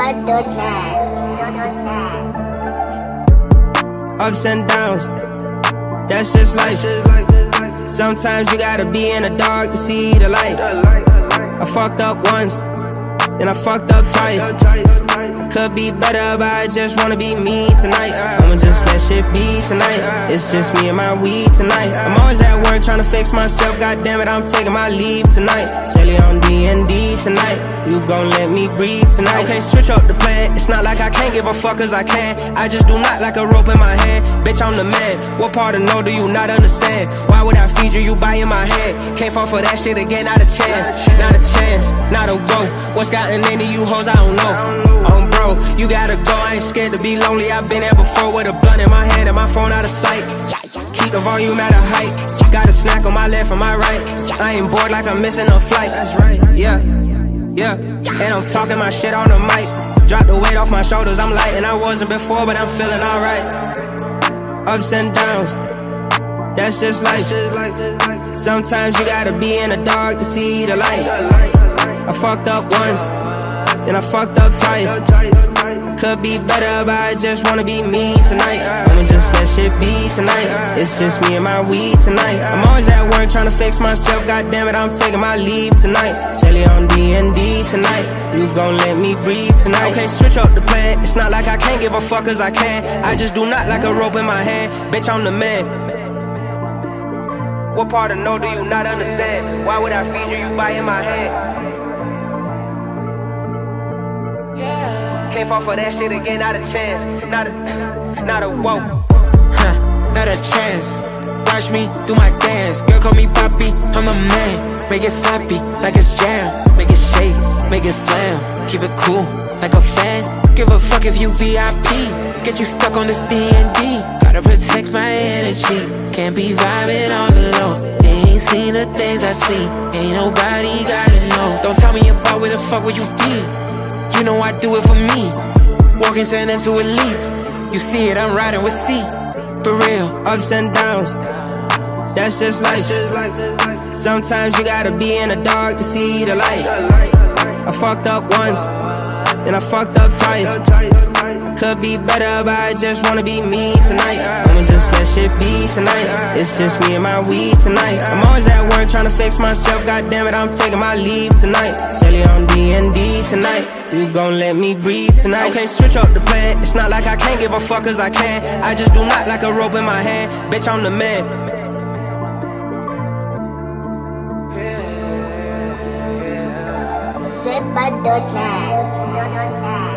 Ups and downs, that's just life. Sometimes you gotta be in the dark to see the light. I fucked up once, then I fucked up twice. Could be better, but I just wanna be me tonight. I'ma just let shit be tonight. It's just me and my weed tonight. I'm always at work trying to fix myself. God damn it, I'm taking my leave tonight. Silly on D&D tonight. You gon' let me breathe tonight. Okay, switch up the plan. It's not like I can't give a fuck cause I can. I just do not like a rope in my hand. Bitch, I'm the man. What part of no do you not understand? Why would I feed you? You buying my hand. Can't fall for that shit again, not a chance. Not a chance, not a go. What's gotten into you hoes, I don't know. Bro, you gotta go, I ain't scared to be lonely. I've been there before with a blunt in my hand and my phone out of sight. Keep the volume at a height. Got a snack on my left and my right. I ain't bored like I'm missing a flight. That's right, yeah. And I'm talking my shit on the mic. Drop the weight off my shoulders, I'm light. And I wasn't before, but I'm feeling alright. Ups and downs, that's just life. Sometimes you gotta be in the dark to see the light. I fucked up once, then I fucked up twice. Could be better, but I just wanna be me tonight. I'ma just let shit be tonight. It's just me and my weed tonight. I'm always at work trying to fix myself. God damn it, I'm taking my leave tonight. Silly on D&D tonight. You gon' let me breathe tonight. Okay, switch up the plan. It's not like I can't give a fuck cause I can. I just do not like a rope in my hand. Bitch, I'm the man. What part of no do you not understand? Why would I feed you? You buying my hand. Can't fall for that shit again, not a chance. Not a whoa. Not a chance. Watch me do my dance. Girl, call me Poppy, I'm the man. Make it sloppy, like it's jam. Make it shake, make it slam. Keep it cool, like a fan. Give a fuck if you VIP. Get you stuck on this D&D. Gotta protect my energy. Can't be vibing all alone. They ain't seen the things I see. Ain't nobody gotta know. Don't tell me about where the fuck would you be. You know I do it for me. Walking turn into a leap. You see it, I'm riding with C. For real. Ups and downs, that's just life. Sometimes you gotta be in the dark to see the light. I fucked up once, then I fucked up twice. Could be better, but I just wanna be me tonight. I'ma just let shit be tonight. It's just me and my weed tonight. I'm always at work trying to fix myself. God damn it, I'm taking my leave tonight. Silly on D&D tonight. You gon' let me breathe tonight. Okay, switch up the plan. It's not like I can't give a fuck cause I can. I just do not like a rope in my hand. Bitch, I'm the man. Sit by the